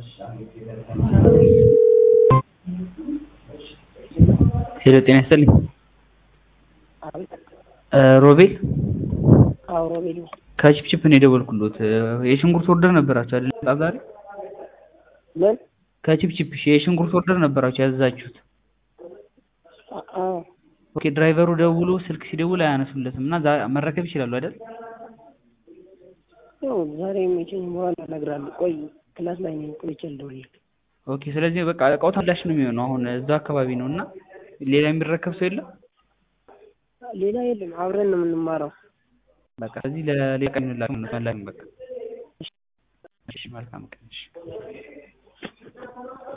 ሄሎ ጤና ይስጥልኝ ሮቤል ሮቤል ከቺፕቺፕ ነው የደወልኩሎት የሽንኩርት ኦርደር ነበራችሁ አይደል ዛሬ ምን ከቺፕቺፕ የሽንኩርት ኦርደር ነበራችሁ ያዛችሁት ኦኬ ድራይቨሩ ደውሎ ስልክ ሲደውል አያነሱለትም እና መረከብ ይችላል አይደል ዛሬ የሚችል በኋላ እነግራለሁ ቆይ ክላስ ላይ ነኝ ቆይቼ ልደውልልህ ኦኬ ስለዚህ በቃ እቃው ታላሽ ነው የሚሆነው አሁን እዛ አካባቢ ነውና ሌላ የሚረከብ ሰው የለም ሌላ የለም አብረን ነው የምንማረው በቃ እዚህ ለሌላ ቀን ነው በቃ እሺ መልካም ቀን እሺ